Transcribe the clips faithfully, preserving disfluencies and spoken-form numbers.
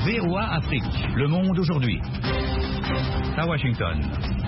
V O A Afrique, le monde aujourd'hui. À Washington.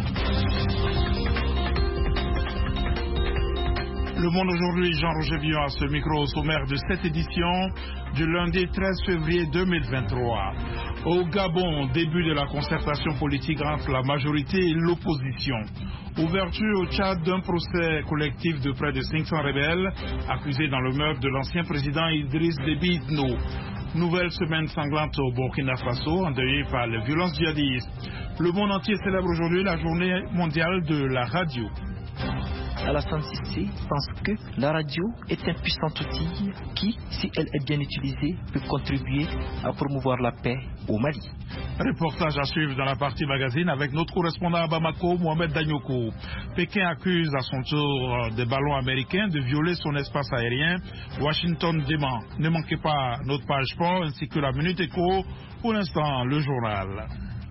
Le monde aujourd'hui, Jean-Roger Villon à ce micro au sommaire de cette édition du lundi treize février deux mille vingt-trois. Au Gabon, début de la concertation politique entre la majorité et l'opposition. Ouverture au Tchad d'un procès collectif de près de cinq cents rebelles accusés dans le meurtre de l'ancien président Idriss Déby Itno. Nouvelle semaine sanglante au Burkina Faso, endeuillée par les violences djihadistes. Le monde entier célèbre aujourd'hui la journée mondiale de la radio. Alassane Cissé pense que la radio est un puissant outil qui, si elle est bien utilisée, peut contribuer à promouvoir la paix au Mali. Reportage à suivre dans la partie magazine avec notre correspondant à Bamako, Mohamed Danyoko. Pékin accuse à son tour des ballons américains de violer son espace aérien. Washington dément. Ne manquez pas notre page sport ainsi que la Minute Éco. Pour l'instant, le journal.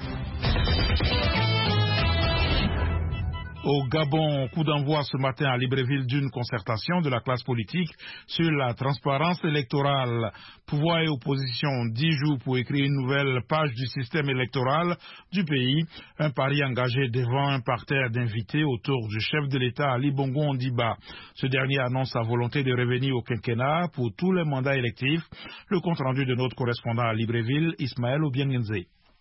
Au Gabon, coup d'envoi ce matin à Libreville d'une concertation de la classe politique sur la transparence électorale. Pouvoir et opposition, dix jours pour écrire une nouvelle page du système électoral du pays. Un pari engagé devant un parterre d'invités autour du chef de l'État Ali Bongo Ondimba. Ce dernier annonce sa volonté de revenir au quinquennat pour tous les mandats électifs. Le compte rendu de notre correspondant à Libreville, Ismaël Obiangenze.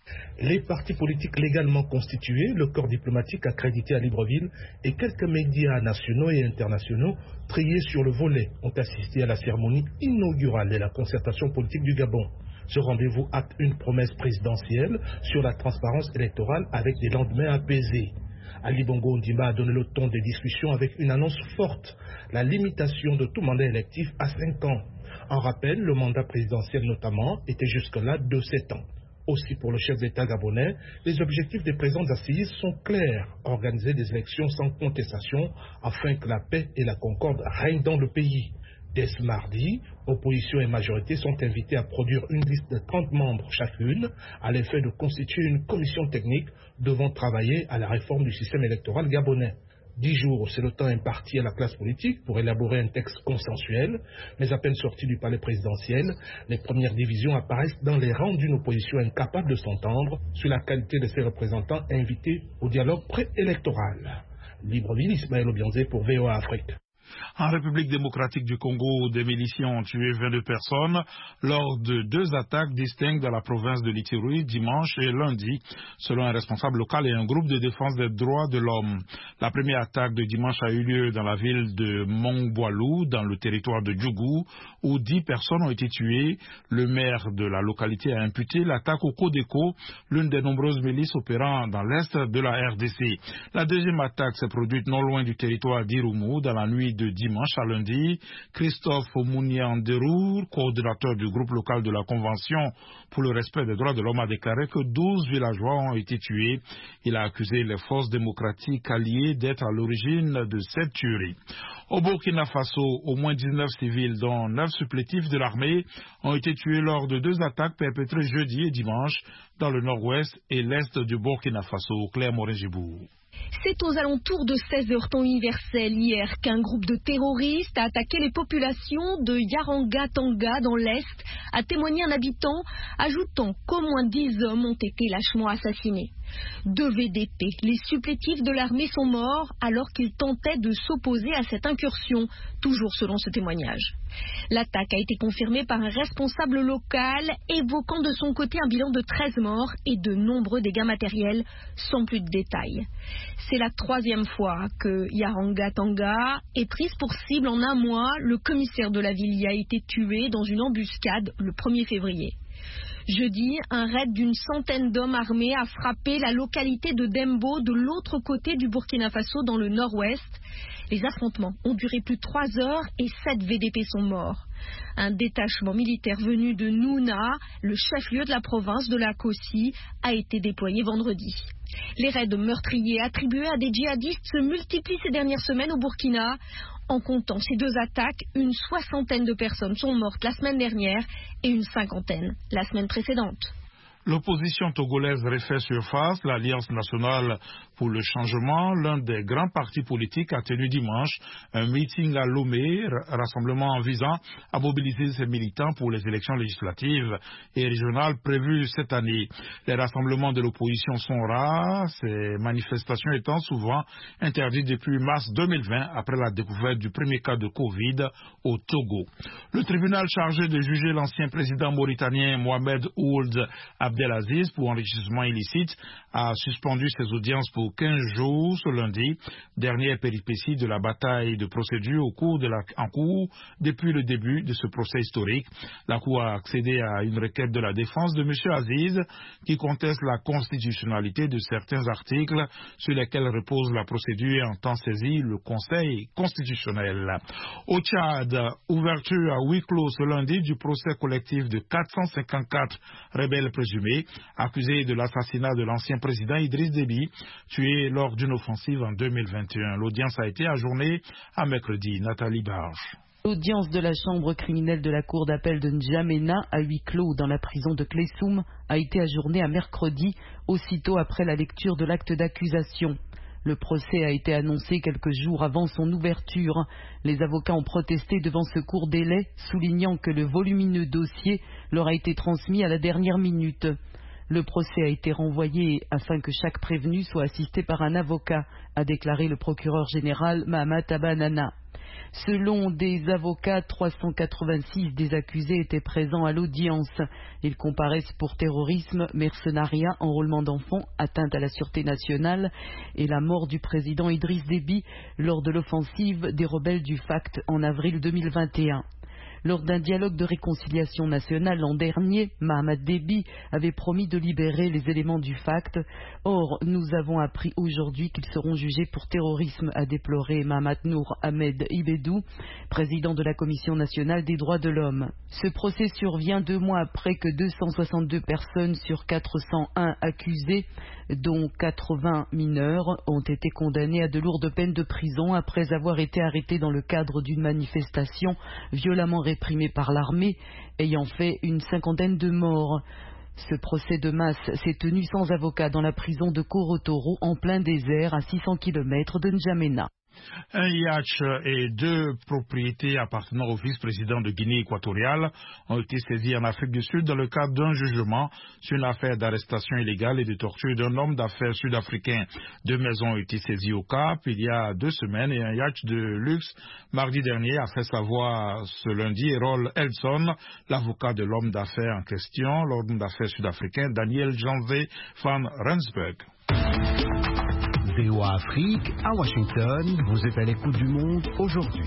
Les partis politiques légalement constitués, le corps diplomatique accrédité à Libreville et quelques médias nationaux et internationaux triés sur le volet ont assisté à la cérémonie inaugurale de la concertation politique du Gabon. Ce rendez-vous acte une promesse présidentielle sur la transparence électorale avec des lendemains apaisés. Ali Bongo Ondimba a donné le ton des discussions avec une annonce forte, la limitation de tout mandat électif à cinq ans. En rappel, le mandat présidentiel notamment était jusque-là de sept ans. Aussi pour le chef d'État gabonais, les objectifs des présentes assises sont clairs, organiser des élections sans contestation afin que la paix et la concorde règnent dans le pays. Dès ce mardi, opposition et majorité sont invités à produire une liste de trente membres chacune à l'effet de constituer une commission technique devant travailler à la réforme du système électoral gabonais. Dix jours, c'est le temps imparti à la classe politique pour élaborer un texte consensuel, mais à peine sorti du palais présidentiel, les premières divisions apparaissent dans les rangs d'une opposition incapable de s'entendre sur la qualité de ses représentants invités au dialogue préélectoral. Libreville, Ismaël Obianze pour V O A Afrique. En République démocratique du Congo, des miliciens ont tué vingt-deux personnes lors de deux attaques distinctes dans la province de l'Ituri dimanche et lundi, selon un responsable local et un groupe de défense des droits de l'homme. La première attaque de dimanche a eu lieu dans la ville de Mongboalou, dans le territoire de Djougou, où dix personnes ont été tuées. Le maire de la localité a imputé l'attaque au Codeco, l'une des nombreuses milices opérant dans l'est de la R D C. La deuxième attaque s'est produite non loin du territoire d'Irumu, dans la nuit de dimanche à lundi. Christophe Mounianderou, coordinateur du groupe local de la Convention pour le respect des droits de l'homme, a déclaré que douze villageois ont été tués. Il a accusé les forces démocratiques alliées d'être à l'origine de cette tuerie. Au Burkina Faso, au moins dix-neuf civils, dont neuf supplétifs de l'armée, ont été tués lors de deux attaques perpétrées jeudi et dimanche dans le nord-ouest et l'est du Burkina Faso. Claire Morin-Gibou. C'est aux alentours de seize heures temps universel hier qu'un groupe de terroristes a attaqué les populations de Yaranga-Tanga dans l'Est, a témoigné un habitant, ajoutant qu'au moins dix hommes ont été lâchement assassinés. Deux V D P, les supplétifs de l'armée, sont morts alors qu'ils tentaient de s'opposer à cette incursion, toujours selon ce témoignage. L'attaque a été confirmée par un responsable local, évoquant de son côté un bilan de treize morts et de nombreux dégâts matériels, sans plus de détails. C'est la troisième fois que Yaranga-Tanga est prise pour cible en un mois. Le commissaire de la ville y a été tué dans une embuscade le premier février. Jeudi, un raid d'une centaine d'hommes armés a frappé la localité de Dembo, de l'autre côté du Burkina Faso, dans le nord-ouest. Les affrontements ont duré plus de trois heures et sept V D P sont morts. Un détachement militaire venu de Nouna, le chef-lieu de la province de la Kossi, a été déployé vendredi. Les raids meurtriers attribués à des djihadistes se multiplient ces dernières semaines au Burkina. En comptant ces deux attaques, une soixantaine de personnes sont mortes la semaine dernière et une cinquantaine la semaine précédente. L'opposition togolaise refait surface. L'Alliance nationale pour le changement, l'un des grands partis politiques, a tenu dimanche un meeting à Lomé, rassemblement visant à mobiliser ses militants pour les élections législatives et régionales prévues cette année. Les rassemblements de l'opposition sont rares, ces manifestations étant souvent interdites depuis mars deux mille vingt après la découverte du premier cas de Covid au Togo. Le tribunal chargé de juger l'ancien président mauritanien Mohamed Ould Abdelaziz pour enrichissement illicite a suspendu ses audiences pour quinze jours ce lundi, dernière péripétie de la bataille de procédure au cours de la, en cours depuis le début de ce procès historique. La Cour a accédé à une requête de la défense de M. Aziz qui conteste la constitutionnalité de certains articles sur lesquels repose la procédure et entend saisir le Conseil constitutionnel. Au Tchad, ouverture à huis clos ce lundi du procès collectif de quatre cent cinquante-quatre rebelles présumés accusés de l'assassinat de l'ancien président Idriss Déby, tué lors d'une offensive en deux mille vingt et un. L'audience a été ajournée à mercredi. Nathalie Barge. L'audience de la chambre criminelle de la cour d'appel de N'Djamena à huis clos dans la prison de Klessoum a été ajournée à mercredi, aussitôt après la lecture de l'acte d'accusation. Le procès a été annoncé quelques jours avant son ouverture. Les avocats ont protesté devant ce court délai, soulignant que le volumineux dossier leur a été transmis à la dernière minute. Le procès a été renvoyé afin que chaque prévenu soit assisté par un avocat, a déclaré le procureur général Mahamat Abanana. Selon des avocats, trois cent quatre-vingt-six des accusés étaient présents à l'audience. Ils comparaissent pour terrorisme, mercenariat, enrôlement d'enfants, atteinte à la sûreté nationale et la mort du président Idriss Déby lors de l'offensive des rebelles du F A C T en avril deux mille vingt et un. Lors d'un dialogue de réconciliation nationale l'an dernier, Mahamat Déby avait promis de libérer les éléments du F A C T. Or, nous avons appris aujourd'hui qu'ils seront jugés pour terrorisme, a déploré Mahamat Nour Ahmed Ibedou, président de la Commission nationale des droits de l'homme. Ce procès survient deux mois après que deux cent soixante-deux personnes sur quatre cent un accusées, dont quatre-vingts mineurs, ont été condamnées à de lourdes peines de prison après avoir été arrêtées dans le cadre d'une manifestation violemment réprimée par l'armée, ayant fait une cinquantaine de morts. Ce procès de masse s'est tenu sans avocat dans la prison de Korotoro, en plein désert, à six cents kilomètres de N'Djamena. Un yacht et deux propriétés appartenant au vice-président de Guinée équatoriale ont été saisis en Afrique du Sud dans le cadre d'un jugement sur une affaire d'arrestation illégale et de torture d'un homme d'affaires sud-africain. Deux maisons ont été saisies au Cap il y a deux semaines et un yacht de luxe mardi dernier, a fait savoir ce lundi Errol Elson, l'avocat de l'homme d'affaires en question, l'homme d'affaires sud-africain Daniel Janze van Rensburg. V O A Afrique, à Washington, vous êtes à l'écoute du monde aujourd'hui.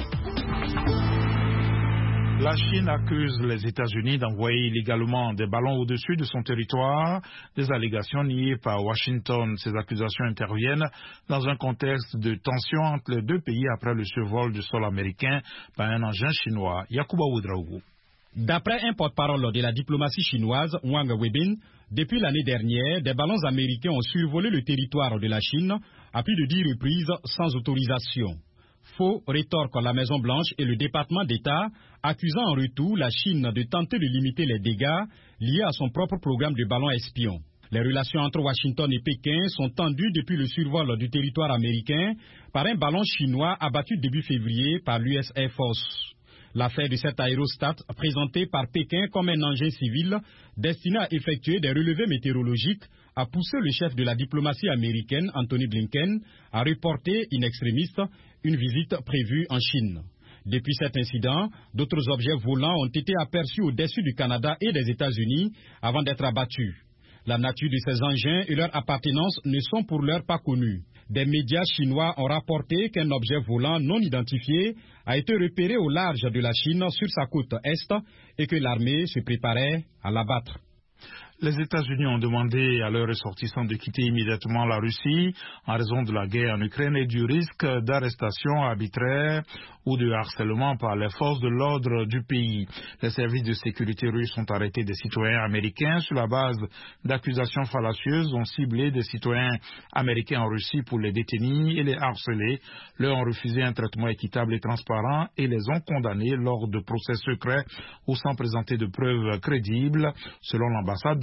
La Chine accuse les États-Unis d'envoyer illégalement des ballons au-dessus de son territoire, des allégations niées par Washington. Ces accusations interviennent dans un contexte de tension entre les deux pays après le survol du sol américain par un engin chinois. Yacouba Ouedraogo. D'après un porte-parole de la diplomatie chinoise, Wang Weibin, depuis l'année dernière, des ballons américains ont survolé le territoire de la Chine à plus de dix reprises sans autorisation. Faux, rétorque la Maison-Blanche et le département d'État, accusant en retour la Chine de tenter de limiter les dégâts liés à son propre programme de ballons espions. Les relations entre Washington et Pékin sont tendues depuis le survol du territoire américain par un ballon chinois abattu début février par l'U S Air Force. L'affaire de cet aérostat, présenté par Pékin comme un engin civil destiné à effectuer des relevés météorologiques, a poussé le chef de la diplomatie américaine, Anthony Blinken, à reporter in extremis une visite prévue en Chine. Depuis cet incident, d'autres objets volants ont été aperçus au-dessus du Canada et des États-Unis avant d'être abattus. La nature de ces engins et leur appartenance ne sont pour l'heure pas connues. Des médias chinois ont rapporté qu'un objet volant non identifié a été repéré au large de la Chine sur sa côte est et que l'armée se préparait à l'abattre. Les États-Unis ont demandé à leurs ressortissants de quitter immédiatement la Russie en raison de la guerre en Ukraine et du risque d'arrestation arbitraire ou de harcèlement par les forces de l'ordre du pays. Les services de sécurité russes ont arrêté des citoyens américains sur la base d'accusations fallacieuses, ont ciblé des citoyens américains en Russie pour les détenir et les harceler, leur ont refusé un traitement équitable et transparent et les ont condamnés lors de procès secrets ou sans présenter de preuves crédibles, selon l'ambassade des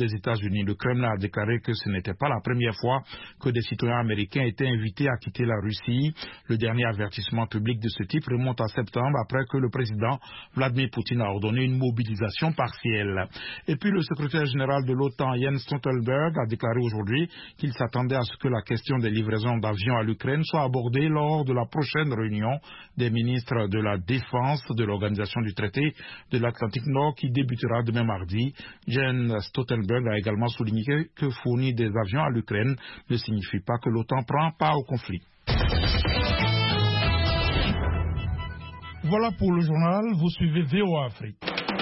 des États-Unis. Le Kremlin a déclaré que ce n'était pas la première fois que des citoyens américains étaient invités à quitter la Russie. Le dernier avertissement public de ce type remonte à septembre après que le président Vladimir Poutine a ordonné une mobilisation partielle. Et puis le secrétaire général de l'OTAN, Jens Stoltenberg, a déclaré aujourd'hui qu'il s'attendait à ce que la question des livraisons d'avions à l'Ukraine soit abordée lors de la prochaine réunion des ministres de la Défense de l'Organisation du traité de l'Atlantique Nord qui débutera demain mardi. Jens Stoltenberg a également souligné que fournir des avions à l'Ukraine ne signifie pas que l'OTAN prend part au conflit. Voilà pour le journal, vous suivez V O A Afrique.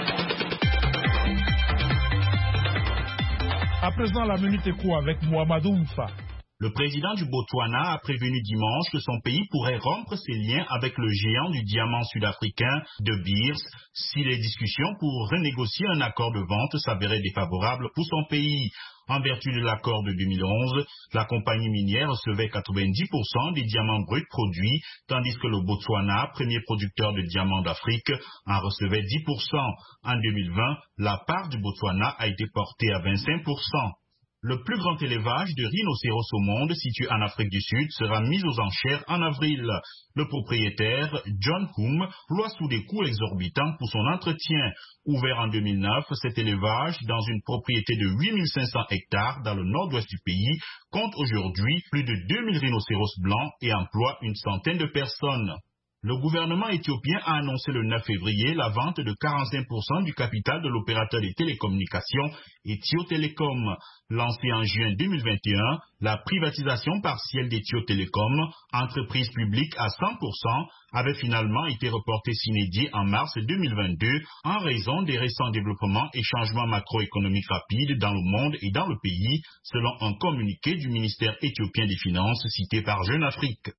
À présent, la minute éco avec Mohamedou Oufa. Le président du Botswana a prévenu dimanche que son pays pourrait rompre ses liens avec le géant du diamant sud-africain De Beers si les discussions pour renégocier un accord de vente s'avéraient défavorables pour son pays. En vertu de l'accord de deux mille onze, la compagnie minière recevait quatre-vingt-dix pour cent des diamants bruts produits, tandis que le Botswana, premier producteur de diamants d'Afrique, en recevait dix pour cent. En deux mille vingt, la part du Botswana a été portée à vingt-cinq pour cent. Le plus grand élevage de rhinocéros au monde, situé en Afrique du Sud, sera mis aux enchères en avril. Le propriétaire, John Hume, ploie sous des coûts exorbitants pour son entretien. Ouvert en deux mille neuf, cet élevage, dans une propriété de huit mille cinq cents hectares dans le nord-ouest du pays, compte aujourd'hui plus de deux mille rhinocéros blancs et emploie une centaine de personnes. Le gouvernement éthiopien a annoncé le neuf février la vente de quarante-cinq pour cent du capital de l'opérateur des télécommunications Ethio Telecom. Lancée en juin deux mille vingt et un, la privatisation partielle d'Ethio Telecom, entreprise publique à cent pour cent, avait finalement été reportée sine die en mars deux mille vingt-deux en raison des récents développements et changements macroéconomiques rapides dans le monde et dans le pays, selon un communiqué du ministère éthiopien des Finances cité par Jeune Afrique.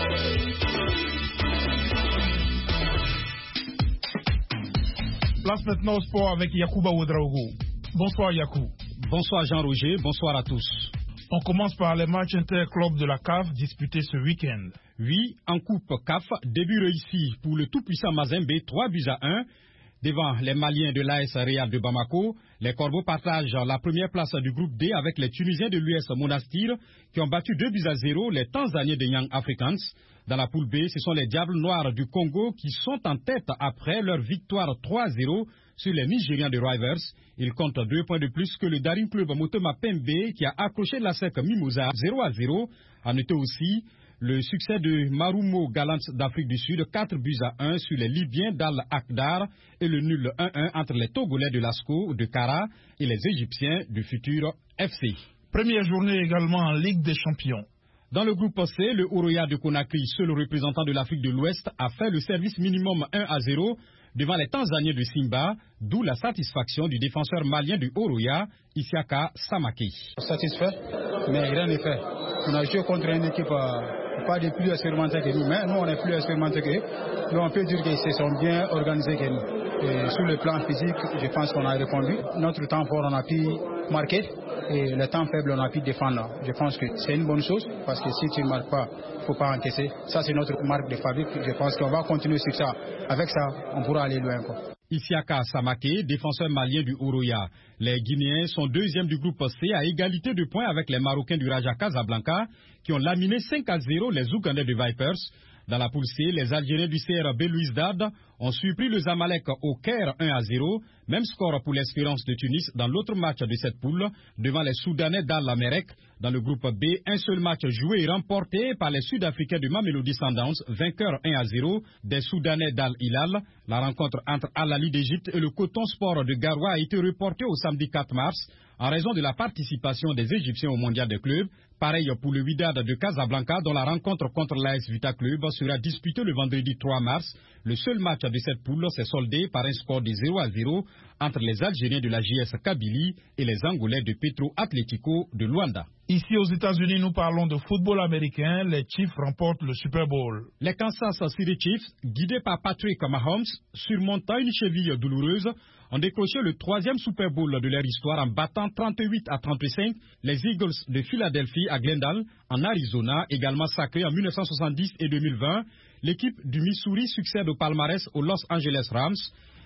Place maintenant au sport avec Yacouba Ouedraogo. Bonsoir Yakou. Bonsoir Jean-Roger, bonsoir à tous. On commence par les matchs interclubs de la C A F disputés ce week-end. Oui, en Coupe C A F, début réussi pour le tout-puissant Mazembe, trois buts à un. Devant les Maliens de l'A S Real de Bamako, les Corbeaux partagent la première place du groupe D avec les Tunisiens de l'U S Monastir qui ont battu deux buts à zéro les Tanzaniens de Young Africans. Dans la poule B, ce sont les Diables Noirs du Congo qui sont en tête après leur victoire trois à zéro sur les Nigérians de Rivers. Ils comptent deux points de plus que le Daring Club Motema Pembe qui a accroché la S E C Mimosa zéro à zéro. À noter aussi le succès de Marumo Gallants d'Afrique du Sud, quatre buts à un sur les Libyens d'Al Akdar et le nul un un entre les Togolais de l'Asco de Kara et les Égyptiens du futur F C. Première journée également en Ligue des Champions. Dans le groupe C, le Oroya de Conakry, seul représentant de l'Afrique de l'Ouest, a fait le service minimum un à zéro devant les Tanzaniens de Simba, d'où la satisfaction du défenseur malien du Oroya, Isiaka Samake. Satisfait, mais rien n'est fait. On a joué contre une équipe euh, pas de plus expérimentée que nous, mais nous on est plus expérimentés que eux. Donc on peut dire qu'ils se sont bien organisés que nous. Et sur le plan physique, je pense qu'on a répondu. Notre temps fort, on a pu marquer. Et le temps faible, on a pu défendre. Je pense que c'est une bonne chose parce que si tu ne marques pas, il ne faut pas encaisser. Ça, c'est notre marque de fabrique. Je pense qu'on va continuer sur ça. Avec ça, on pourra aller loin. Isiaka Samake, défenseur malien du Oroya. Les Guinéens sont deuxièmes du groupe C à égalité de points avec les Marocains du Raja Casablanca qui ont laminé cinq à zéro les Ougandais de Vipers. Dans la poule C, les Algériens du C R B Louis-Dad ont surpris le Zamalek au Caire un à zéro. Même score pour l'Espérance de Tunis dans l'autre match de cette poule, devant les Soudanais d'Al-Amerek. Dans le groupe B, un seul match joué et remporté par les Sud-Africains du Mamelodi Sundowns, vainqueur un à zéro des Soudanais d'Al-Hilal. La rencontre entre Al-Ali d'Égypte et le Coton Sport de Garoua a été reportée au samedi quatre mars en raison de la participation des Égyptiens au mondial des clubs. Pareil pour le Wydad de Casablanca, dont la rencontre contre l'A S Vita Club sera disputée le vendredi trois mars. Le seul match de cette poule s'est soldé par un score de zéro à zéro entre les Algériens de la J S Kabylie et les Angolais de Petro Atlético de Luanda. Ici aux États-Unis, nous parlons de football américain. Les Chiefs remportent le Super Bowl. Les Kansas City Chiefs, guidés par Patrick Mahomes, surmontant une cheville douloureuse, ont décroché le troisième Super Bowl de leur histoire en battant trente-huit à trente-cinq les Eagles de Philadelphie à Glendale, en Arizona, également sacré en mille neuf cent soixante-dix et deux mille vingt. L'équipe du Missouri succède au palmarès aux Los Angeles Rams.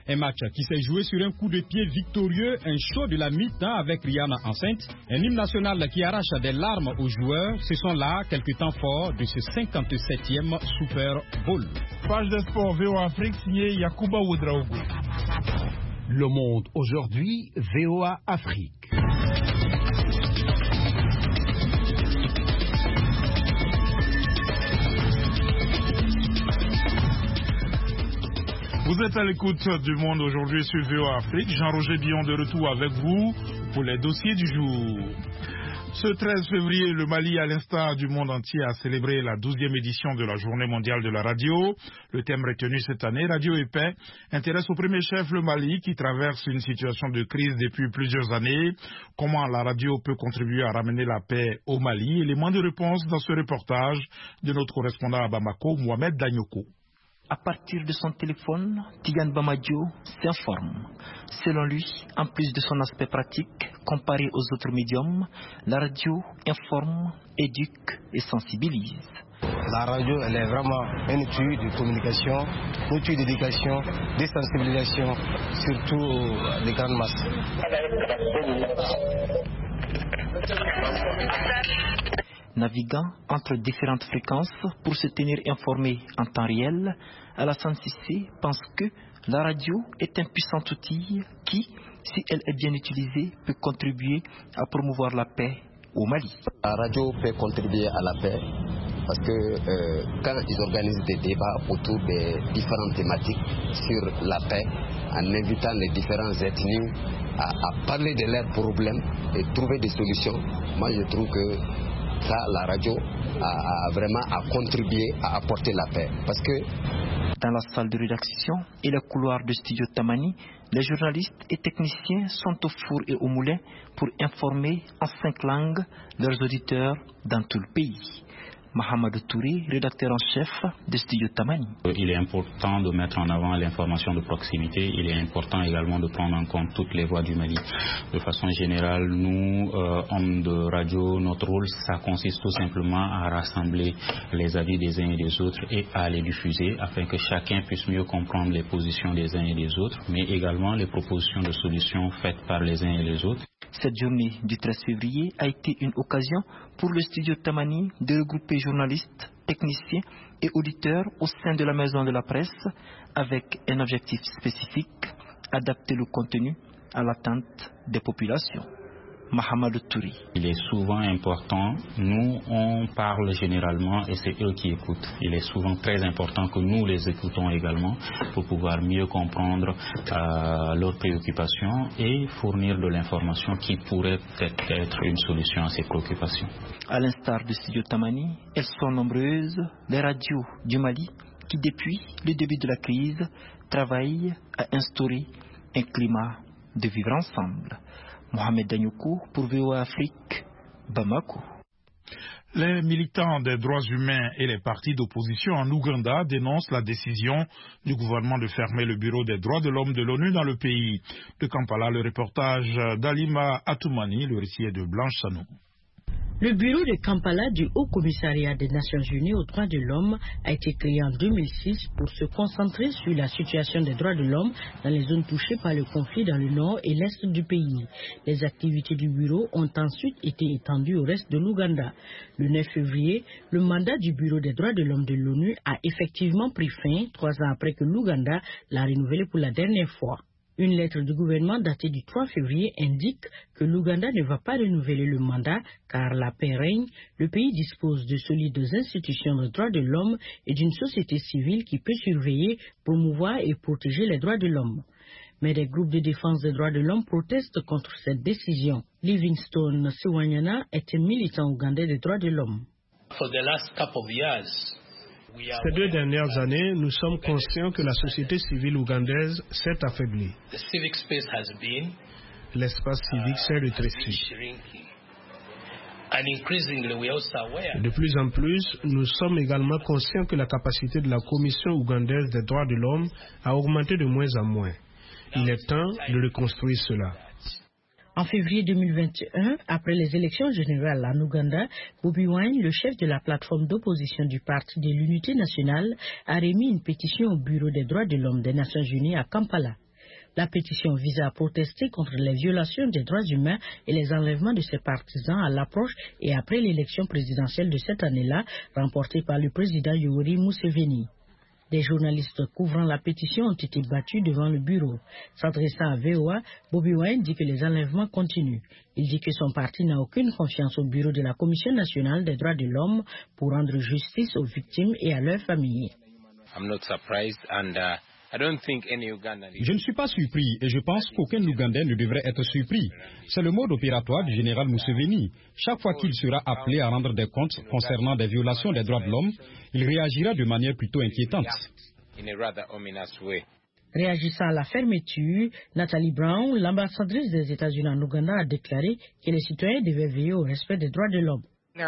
Un match qui s'est joué sur un coup de pied victorieux, un show de la mi-temps avec Rihanna enceinte, un hymne national qui arrache des larmes aux joueurs. Ce sont là quelques temps forts de ce cinquante-septième Super Bowl. Page de sport V O A Afrique signé Yacouba Ouedraogo. Le Monde aujourd'hui, V O A Afrique. Vous êtes à l'écoute du Monde aujourd'hui sur V O A Afrique. Jean-Roger Billon de retour avec vous pour les dossiers du jour. Ce treize février, le Mali, à l'instar du monde entier, a célébré la douzième édition de la Journée mondiale de la radio. Le thème retenu cette année, Radio et paix, intéresse au premier chef le Mali qui traverse une situation de crise depuis plusieurs années. Comment la radio peut contribuer à ramener la paix au Mali? Élément de réponse dans ce reportage de notre correspondant à Bamako, Mohamed Danyoko. À partir de son téléphone, Tigane Bamadio s'informe. Selon lui, en plus de son aspect pratique, comparé aux autres médiums, la radio informe, éduque et sensibilise. La radio, elle est vraiment un outil de communication, un outil d'éducation, de sensibilisation, surtout des grandes masses. Naviguant entre différentes fréquences pour se tenir informé en temps réel, Alassane Cissé pense que la radio est un puissant outil qui, si elle est bien utilisée, peut contribuer à promouvoir la paix au Mali. La radio peut contribuer à la paix parce que euh, quand ils organisent des débats autour des différentes thématiques sur la paix, en invitant les différentes ethnies à, à parler de leurs problèmes et trouver des solutions, moi je trouve que ça, la radio a, a vraiment a contribué à apporter la paix. Parce que dans la salle de rédaction et le couloir de studio Tamani, les journalistes et techniciens sont au four et au moulin pour informer en cinq langues leurs auditeurs dans tout le pays. Mohamed Touré, rédacteur en chef de Studio Tamani. Il est important de mettre en avant l'information de proximité. Il est important également de prendre en compte toutes les voix du Mali. De façon générale, nous, euh, hommes de radio, notre rôle, ça consiste tout simplement à rassembler les avis des uns et des autres et à les diffuser afin que chacun puisse mieux comprendre les positions des uns et des autres, mais également les propositions de solutions faites par les uns et les autres. Cette journée du treize février a été une occasion pour le studio Tamani de regrouper journalistes, techniciens et auditeurs au sein de la maison de la presse avec un objectif spécifique, adapter le contenu à l'attente des populations. Mohamed Touri. Il est souvent important, nous on parle généralement et c'est eux qui écoutent. Il est souvent très important que nous les écoutons également pour pouvoir mieux comprendre euh, leurs préoccupations et fournir de l'information qui pourrait peut-être être une solution à ces préoccupations. À l'instar de Studio Tamani, elles sont nombreuses, les radios du Mali qui depuis le début de la crise travaillent à instaurer un climat de vivre ensemble. Mohamed Danyoko pour V O A Afrique, Bamako. Les militants des droits humains et les partis d'opposition en Ouganda dénoncent la décision du gouvernement de fermer le bureau des droits de l'homme de l'ONU dans le pays. De Kampala, le reportage d'Alima Atoumani, le récit est de Blanche Sanou. Le bureau de Kampala du Haut Commissariat des Nations Unies aux droits de l'homme a été créé en deux mille six pour se concentrer sur la situation des droits de l'homme dans les zones touchées par le conflit dans le nord et l'est du pays. Les activités du bureau ont ensuite été étendues au reste de l'Ouganda. Le neuf février, le mandat du bureau des droits de l'homme de l'ONU a effectivement pris fin, trois ans après que l'Ouganda l'a renouvelé pour la dernière fois. Une lettre du gouvernement datée du trois février indique que l'Ouganda ne va pas renouveler le mandat car la paix règne, le pays dispose de solides institutions de droits de l'homme et d'une société civile qui peut surveiller, promouvoir et protéger les droits de l'homme. Mais des groupes de défense des droits de l'homme protestent contre cette décision. Livingstone Siwanyana est un militant ougandais des droits de l'homme. For the last couple of years, Ces deux dernières années, nous sommes conscients que la société civile ougandaise s'est affaiblie. L'espace civique s'est rétréci. De plus en plus, nous sommes également conscients que la capacité de la Commission ougandaise des droits de l'homme a augmenté de moins en moins. Il est temps de reconstruire cela. En février deux mille vingt et un, après les élections générales en Ouganda, Bobi Wine, le chef de la plateforme d'opposition du Parti de l'Unité nationale, a remis une pétition au Bureau des droits de l'homme des Nations Unies à Kampala. La pétition visait à protester contre les violations des droits humains et les enlèvements de ses partisans à l'approche et après l'élection présidentielle de cette année-là, remportée par le président Yoweri Museveni. Des journalistes couvrant la pétition ont été battus devant le bureau. S'adressant à V O A, Bobi Wine dit que les enlèvements continuent. Il dit que son parti n'a aucune confiance au bureau de la Commission nationale des droits de l'homme pour rendre justice aux victimes et à leurs familles. I'm not surprised and, uh... Je ne suis pas surpris et je pense qu'aucun Ougandais ne devrait être surpris. C'est le mode opératoire du général Museveni. Chaque fois qu'il sera appelé à rendre des comptes concernant des violations des droits de l'homme, il réagira de manière plutôt inquiétante. Réagissant à la fermeture, Nathalie Brown, l'ambassadrice des États-Unis en Ouganda, a déclaré que les citoyens devaient veiller au respect des droits de l'homme.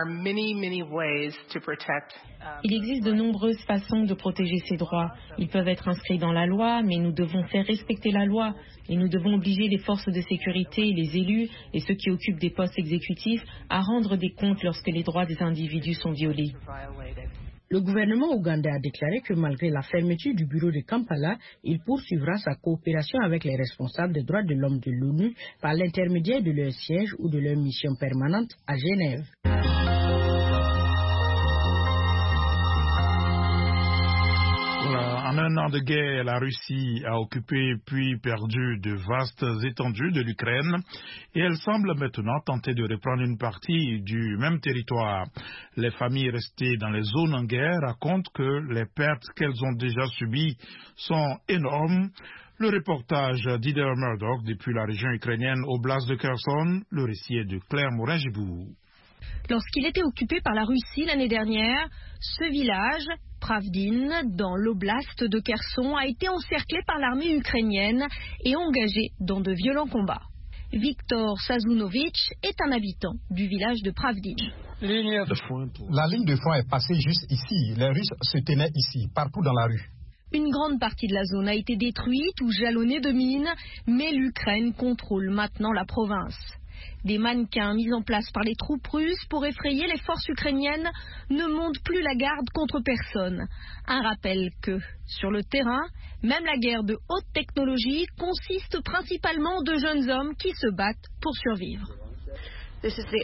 Il existe de nombreuses façons de protéger ces droits. Ils peuvent être inscrits dans la loi, mais nous devons faire respecter la loi. Et nous devons obliger les forces de sécurité, les élus et ceux qui occupent des postes exécutifs à rendre des comptes lorsque les droits des individus sont violés. Le gouvernement ougandais a déclaré que malgré la fermeture du bureau de Kampala, il poursuivra sa coopération avec les responsables des droits de l'homme de l'ONU par l'intermédiaire de leur siège ou de leur mission permanente à Genève. En un an de guerre, la Russie a occupé puis perdu de vastes étendues de l'Ukraine et elle semble maintenant tenter de reprendre une partie du même territoire. Les familles restées dans les zones en guerre racontent que les pertes qu'elles ont déjà subies sont énormes. Le reportage d'Ider Murdoch depuis la région ukrainienne Oblast de Kherson, le récit est de Claire Morin-Gibou. Lorsqu'il était occupé par la Russie l'année dernière, ce village, Pravdin, dans l'oblast de Kherson, a été encerclé par l'armée ukrainienne et engagé dans de violents combats. Viktor Sazunovitch est un habitant du village de Pravdin. La ligne de front est passée juste ici. Les Russes se tenaient ici, partout dans la rue. Une grande partie de la zone a été détruite ou jalonnée de mines, mais l'Ukraine contrôle maintenant la province. Des mannequins mis en place par les troupes russes pour effrayer les forces ukrainiennes ne montent plus la garde contre personne. Un rappel que, sur le terrain, même la guerre de haute technologie consiste principalement de jeunes hommes qui se battent pour survivre. C'est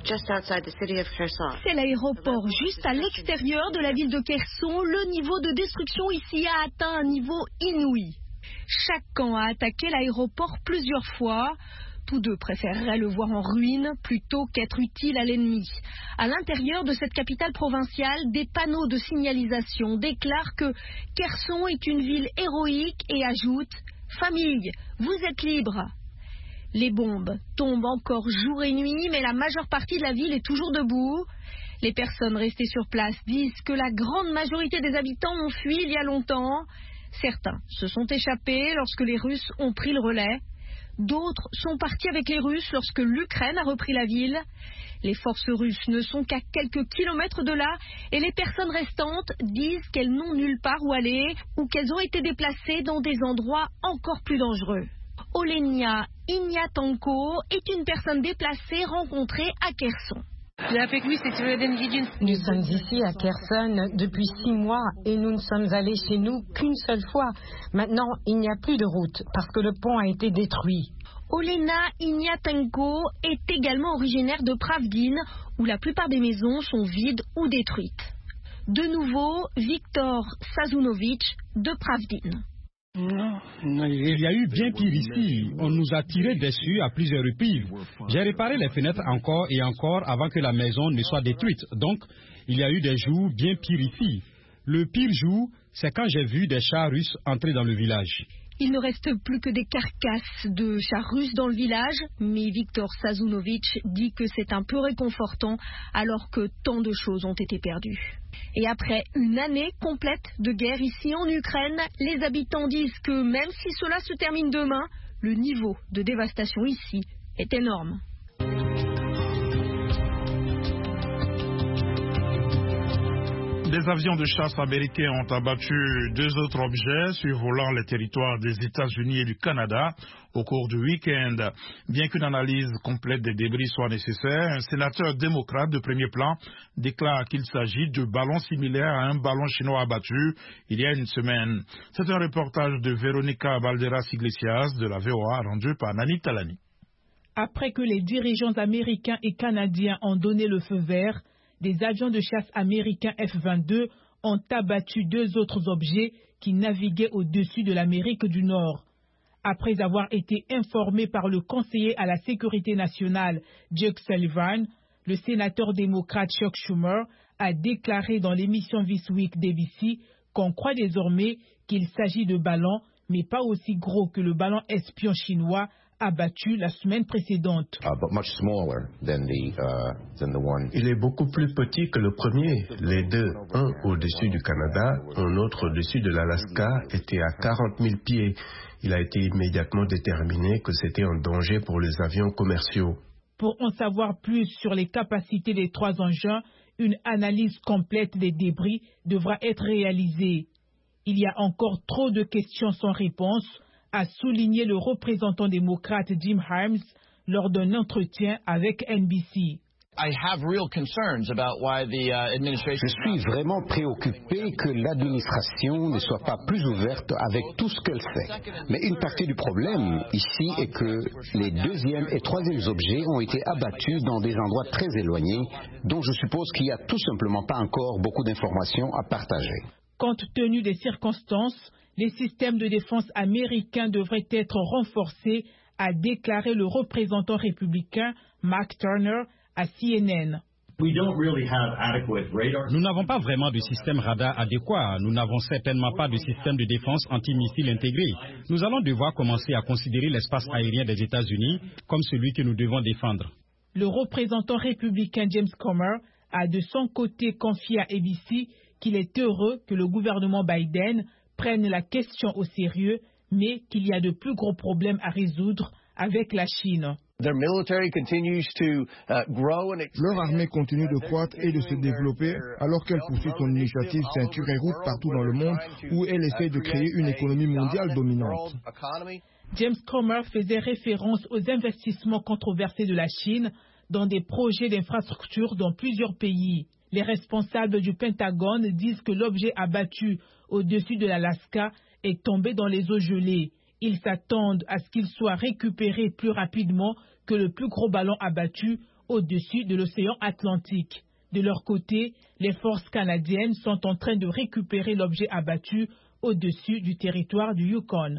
l'aéroport juste à l'extérieur de la ville de Kherson. Le niveau de destruction ici a atteint un niveau inouï. Chaque camp a attaqué l'aéroport plusieurs fois. Tous deux préféreraient le voir en ruine plutôt qu'être utile à l'ennemi. À l'intérieur de cette capitale provinciale, des panneaux de signalisation déclarent que Kherson est une ville héroïque et ajoutent « Famille, vous êtes libres ». Les bombes tombent encore jour et nuit, mais la majeure partie de la ville est toujours debout. Les personnes restées sur place disent que la grande majorité des habitants ont fui il y a longtemps. Certains se sont échappés lorsque les Russes ont pris le relais. D'autres sont partis avec les Russes lorsque l'Ukraine a repris la ville. Les forces russes ne sont qu'à quelques kilomètres de là et les personnes restantes disent qu'elles n'ont nulle part où aller ou qu'elles ont été déplacées dans des endroits encore plus dangereux. Olenia Ignatenko est une personne déplacée rencontrée à Kherson. Nous sommes ici à Kherson depuis six mois et nous ne sommes allés chez nous qu'une seule fois. Maintenant, il n'y a plus de route parce que le pont a été détruit. Olena Ignatenko est également originaire de Pravdin, où la plupart des maisons sont vides ou détruites. De nouveau, Viktor Sazunovitch de Pravdin. Non, non, il y a eu bien pire ici. On nous a tiré dessus à plusieurs reprises. J'ai réparé les fenêtres encore et encore avant que la maison ne soit détruite. Donc, il y a eu des jours bien pires ici. Le pire jour, c'est quand j'ai vu des chars russes entrer dans le village. Il ne reste plus que des carcasses de chars russes dans le village, mais Viktor Sazunovitch dit que c'est un peu réconfortant alors que tant de choses ont été perdues. Et après une année complète de guerre ici en Ukraine, les habitants disent que même si cela se termine demain, le niveau de dévastation ici est énorme. Des avions de chasse américains ont abattu deux autres objets survolant les territoires des États-Unis et du Canada au cours du week-end. Bien qu'une analyse complète des débris soit nécessaire, un sénateur démocrate de premier plan déclare qu'il s'agit de ballons similaires à un ballon chinois abattu il y a une semaine. C'est un reportage de Véronica Balderas-Iglesias de la V O A rendu par Nani Talani. Après que les dirigeants américains et canadiens ont donné le feu vert, des avions de chasse américains F vingt-deux ont abattu deux autres objets qui naviguaient au-dessus de l'Amérique du Nord. Après avoir été informé par le conseiller à la sécurité nationale Jake Sullivan, le sénateur démocrate Chuck Schumer a déclaré dans l'émission This Week d'A B C qu'on croit désormais qu'il s'agit de ballons, mais pas aussi gros que le ballon espion chinois abattu la semaine précédente. Il est beaucoup plus petit que le premier. Les deux, un au-dessus du Canada, un autre au-dessus de l'Alaska, étaient à quarante mille pieds. Il a été immédiatement déterminé que c'était un danger pour les avions commerciaux. Pour en savoir plus sur les capacités des trois engins, une analyse complète des débris devra être réalisée. Il y a encore trop de questions sans réponse, a souligné le représentant démocrate Jim Himes lors d'un entretien avec N B C. Je suis vraiment préoccupé que l'administration ne soit pas plus ouverte avec tout ce qu'elle fait. Mais une partie du problème ici est que les deuxième et troisième objets ont été abattus dans des endroits très éloignés, dont je suppose qu'il n'y a tout simplement pas encore beaucoup d'informations à partager. Compte tenu des circonstances, les systèmes de défense américains devraient être renforcés, a déclaré le représentant républicain Mark Turner à C N N. Nous n'avons pas vraiment de système radar adéquat. Nous n'avons certainement pas de système de défense antimissile intégré. Nous allons devoir commencer à considérer l'espace aérien des États-Unis comme celui que nous devons défendre. Le représentant républicain James Comer a de son côté confié à A B C qu'il est heureux que le gouvernement Biden prenne la question au sérieux, mais qu'il y a de plus gros problèmes à résoudre avec la Chine. Leur armée continue de croître et de se développer alors qu'elle poursuit son initiative ceinture et route partout dans le monde où elle essaie de créer une économie mondiale dominante. James Comer faisait référence aux investissements controversés de la Chine dans des projets d'infrastructure dans plusieurs pays. Les responsables du Pentagone disent que l'objet abattu au-dessus de l'Alaska est tombé dans les eaux gelées. Ils s'attendent à ce qu'il soit récupéré plus rapidement que le plus gros ballon abattu au-dessus de l'océan Atlantique. De leur côté, les forces canadiennes sont en train de récupérer l'objet abattu au-dessus du territoire du Yukon.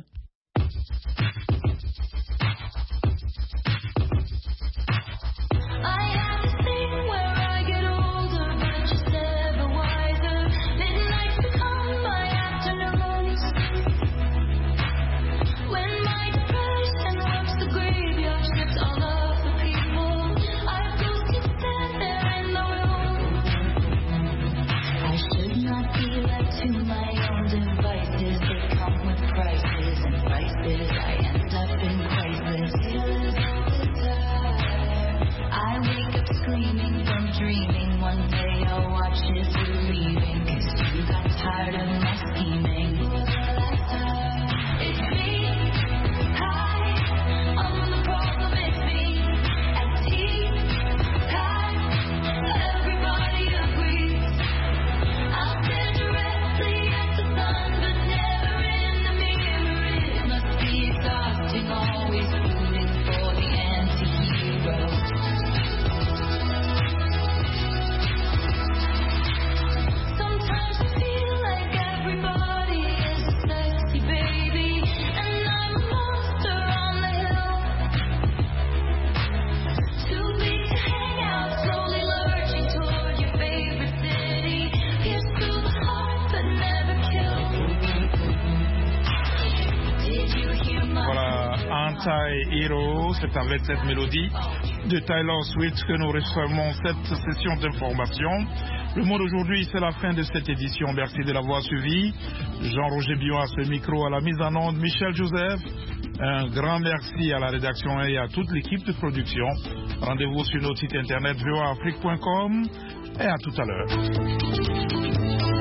Hero, c'est avec cette mélodie de Taylor Swift que nous refermons cette session d'information. Le Monde aujourd'hui, c'est la fin de cette édition. Merci de l'avoir suivi. Jean-Roger Bion à ce micro, à la mise en onde, Michel Joseph. Un grand merci à la rédaction et à toute l'équipe de production. Rendez-vous sur notre site internet v o a afrique point com et à tout à l'heure.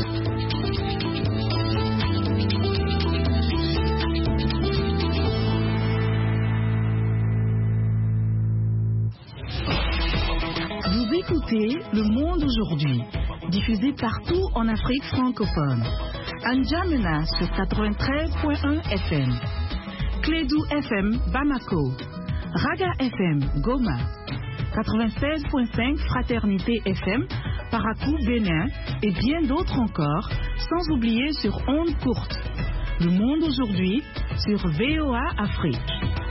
écoutez Le Monde aujourd'hui, diffusé partout en Afrique francophone. N'Djamena sur quatre-vingt-treize point un F M. Clédou F M Bamako. Raga F M Goma. quatre-vingt-seize point cinq Fraternité F M Parakou Bénin et bien d'autres encore, sans oublier sur ondes courtes. Le Monde aujourd'hui sur V O A Afrique.